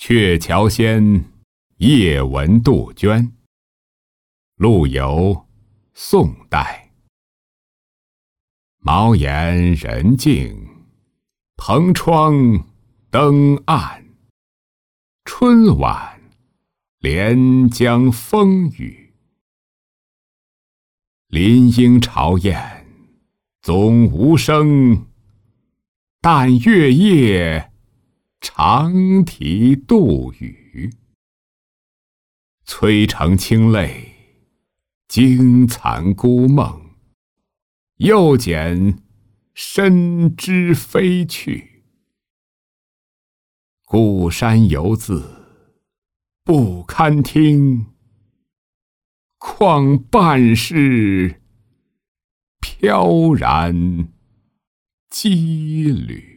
鹊桥仙，夜闻杜鹃。陆游，宋代。茅檐人静，蓬窗灯暗。春晚连江风雨。林莺巢燕总无声，但月夜长啼杜宇。催成清泪，惊残孤梦。又见深枝飞去。故山游子不堪听，况半是飘然羁旅。